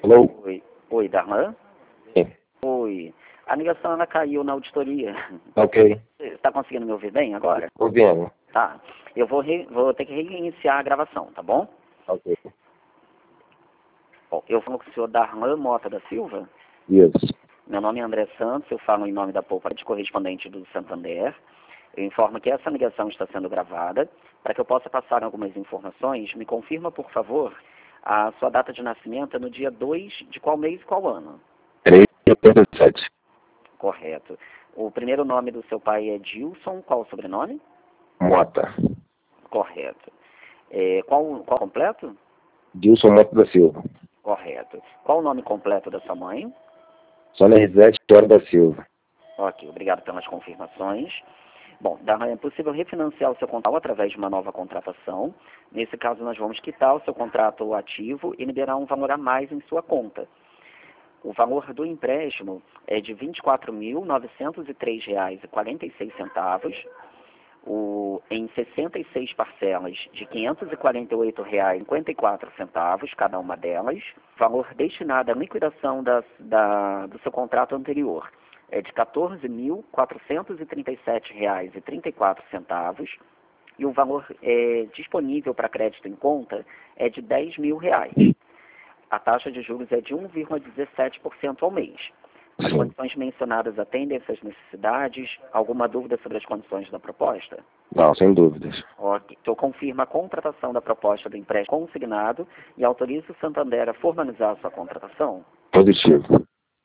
Alô? Oi, Darlan? Sim. Oi. A ligação ela caiu na auditoria. Ok. Você está conseguindo me ouvir bem agora? Ouvindo. Tá. Eu vou ter que reiniciar a gravação, tá bom? Ok. Bom, eu falo com o senhor Darlan Mota da Silva. Isso. Meu nome é André Santos, eu falo em nome da Poupa de correspondente do Santander. Eu informo que essa ligação está sendo gravada. Para que eu possa passar algumas informações, me confirma, por favor, a sua data de nascimento é no dia 2 de qual mês e qual ano? 3,87. Correto. O primeiro nome do seu pai é Dilson, qual o sobrenome? Mota. Correto. Qual completo? Dilson Mota da Silva. Correto. Qual o nome completo da sua mãe? Sônia Risete Teodoro da Silva. Ok, obrigado pelas confirmações. Bom, é possível refinanciar o seu contrato através de uma nova contratação. Nesse caso, nós vamos quitar o seu contrato ativo e liberar um valor a mais em sua conta. O valor do empréstimo é de R$ 24.903,46, em 66 parcelas de R$ 548,54, cada uma delas. Valor destinado à liquidação do seu contrato anterior é de R$ 14.437,34 e o valor disponível para crédito em conta é de R$ 10.000. A taxa de juros é de 1,17% ao mês. As condições mencionadas atendem essas necessidades? Alguma dúvida sobre as condições da proposta? Não, sem dúvidas. Ok. Então, confirma a contratação da proposta do empréstimo consignado e autoriza o Santander a formalizar a sua contratação? Positivo.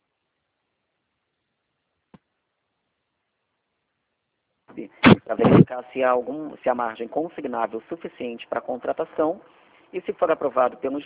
Para verificar se há margem consignável suficiente para a contratação e, se for aprovado pelos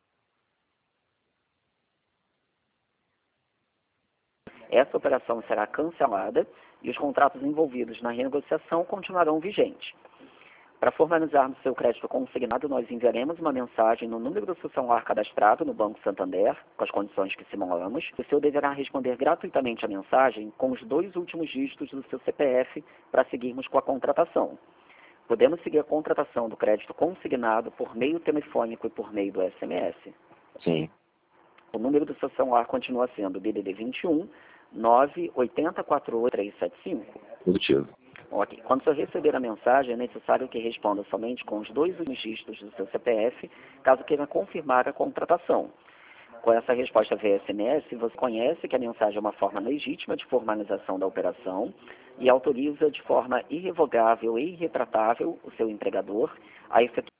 essa operação será cancelada e os contratos envolvidos na renegociação continuarão vigentes. Para formalizarmos seu crédito consignado, nós enviaremos uma mensagem no número do seu celular cadastrado no Banco Santander, com as condições que simulamos. O senhor deverá responder gratuitamente a mensagem com os 2 últimos dígitos do seu CPF para seguirmos com a contratação. Podemos seguir a contratação do crédito consignado por meio telefônico e por meio do SMS. Sim. O número do seu celular continua sendo DDD 21 98048-375. Positivo. Ok. Quando você receber a mensagem, é necessário que responda somente com os 2 últimos dígitos do seu CPF, caso queira confirmar a contratação. Com essa resposta via SMS, você conhece que a mensagem é uma forma legítima de formalização da operação e autoriza de forma irrevogável e irretratável o seu empregador a efetuar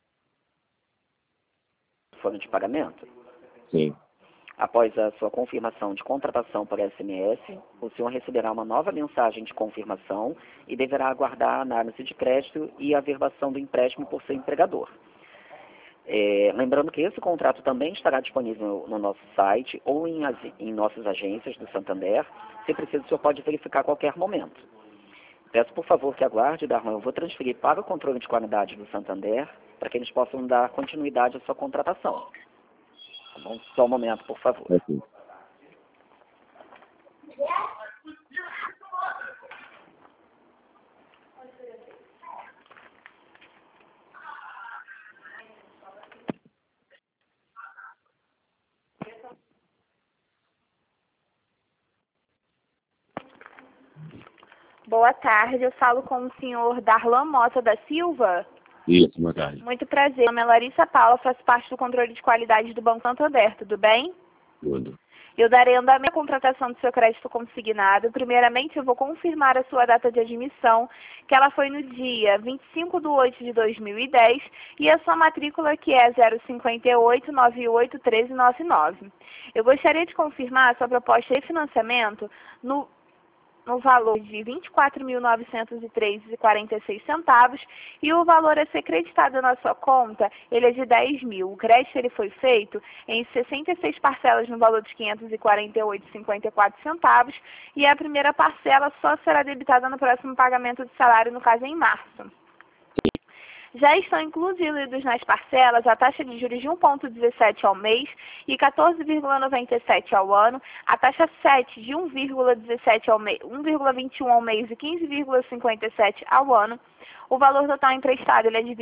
a forma de pagamento. Sim. Após a sua confirmação de contratação por SMS, o senhor receberá uma nova mensagem de confirmação e deverá aguardar a análise de crédito e a averbação do empréstimo por seu empregador. Lembrando que esse contrato também estará disponível no nosso site ou em nossas agências do Santander. Se preciso, o senhor pode verificar a qualquer momento. Peço, por favor, que aguarde, Darlan. Eu vou transferir para o controle de qualidade do Santander para que eles possam dar continuidade à sua contratação. Tá bom? Só um momento, por favor. Aqui. Boa tarde, eu falo com o senhor Darlan Mota da Silva. Isso, boa tarde. Muito prazer, meu nome é Larissa Paula, faço parte do controle de qualidade do Banco Santander, tudo bem? Tudo. Eu darei andamento à contratação do seu crédito consignado. Primeiramente, eu vou confirmar a sua data de admissão, que ela foi no dia 25/8/2010, e a sua matrícula, que é 058981399. Eu gostaria de confirmar a sua proposta de financiamento no valor de R$ 24.903,46 e o valor a ser creditado na sua conta, ele é de 10.000. O crédito ele foi feito em 66 parcelas no valor de R$ 548,54 e a primeira parcela só será debitada no próximo pagamento de salário, no caso em março. Já estão incluídos nas parcelas a taxa de juros de 1,17 ao mês e 14,97 ao ano, a taxa 7 de 1,17 ao mês, 1,21 ao mês e 15,57 ao ano, O valor total emprestado ele é de R$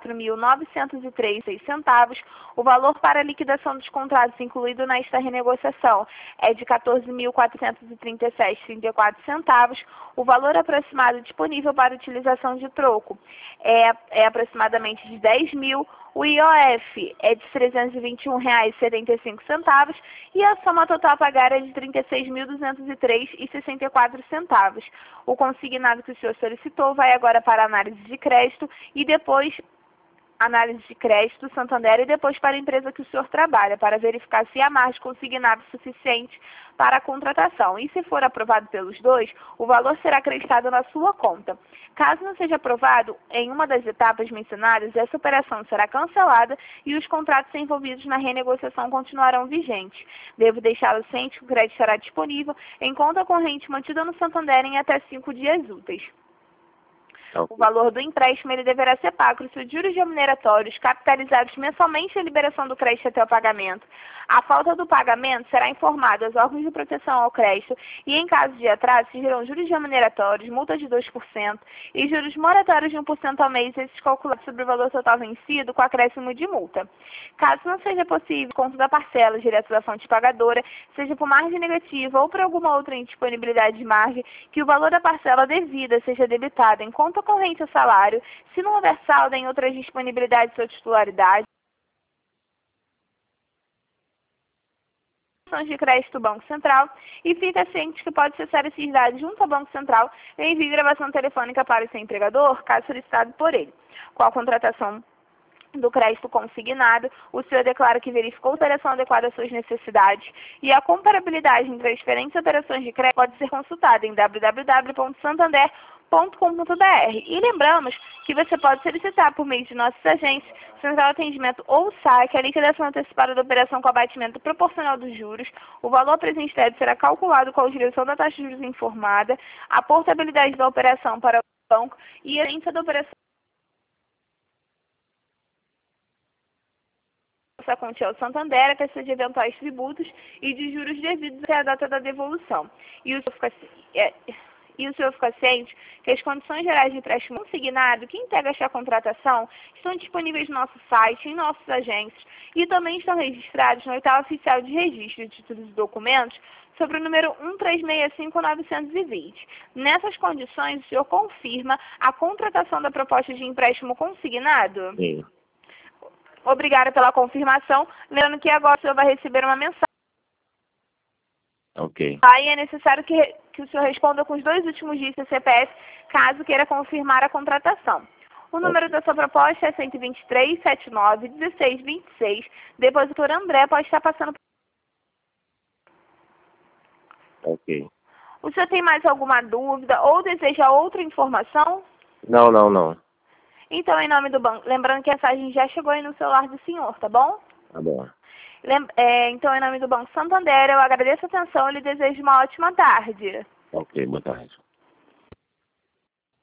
24.903,06. O valor para a liquidação dos contratos incluído nesta renegociação é de R$ 14.437,34. O valor aproximado disponível para utilização de troco é aproximadamente de 10 mil. O IOF é de R$ 321,75 e a soma total a pagar é de R$ 36.203,64. O consignado que o senhor solicitou vai agora para análise de crédito e depois análise de crédito Santander e depois para a empresa que o senhor trabalha, para verificar se há margem consignado suficiente para a contratação. E se for aprovado pelos dois, o valor será acreditado na sua conta. Caso não seja aprovado em uma das etapas mencionadas, essa operação será cancelada e os contratos envolvidos na renegociação continuarão vigentes. Devo deixá-lo ciente que o crédito estará disponível em conta corrente mantida no Santander em até 5 dias úteis. O valor do empréstimo ele deverá ser pago se os juros remuneratórios capitalizados mensalmente a liberação do crédito até o pagamento. A falta do pagamento será informada aos órgãos de proteção ao crédito e, em caso de atraso, se gerarão juros remuneratórios, multa de 2% e juros moratórios de 1% ao mês, esses calculados sobre o valor total vencido com acréscimo de multa. Caso não seja possível, conto da parcela direto da fonte pagadora, seja por margem negativa ou por alguma outra indisponibilidade de margem, que o valor da parcela devida seja debitado em conta corrente ao salário, se não houver saldo em outras disponibilidades ou titularidade, de crédito do Banco Central, e fica ciente que pode acessar esses dados junto ao Banco Central e enviar gravação telefônica para o seu empregador, caso solicitado por ele. Com a contratação do crédito consignado, o senhor declara que verificou a operação adequada às suas necessidades e a comparabilidade entre as diferentes operações de crédito pode ser consultada em www.santander.com.br. E lembramos que você pode solicitar por meio de nossas agências, Central Atendimento ou SAC, a liquidação antecipada da operação com abatimento proporcional dos juros. O valor presente deve será calculado com a utilização da taxa de juros informada, a portabilidade da operação para o banco e a agência da operação a quantia ao Santander, a questão de eventuais tributos e de juros devidos até a data da devolução. E o senhor fica ciente que as condições gerais de empréstimo consignado que integram esta contratação estão disponíveis no nosso site, em nossas agências, e também estão registrados no Oitavo Oficial de Registro de Títulos e Documentos, sobre o número 1365920. Nessas condições, o senhor confirma a contratação da proposta de empréstimo consignado? Sim. Obrigada pela confirmação. Lembrando que agora o senhor vai receber uma mensagem. Ok. Aí é necessário que o senhor responda com os 2 últimos dígitos do CPF, caso queira confirmar a contratação. O número da sua proposta é 123-79-1626. Depositor André pode estar passando. Ok. O senhor tem mais alguma dúvida ou deseja outra informação? Não. Então, em nome do banco, lembrando que a mensagem já chegou aí no celular do senhor, tá bom? Tá bom. Então, em nome do Banco Santander, eu agradeço a atenção e lhe desejo uma ótima tarde. Ok, boa tarde.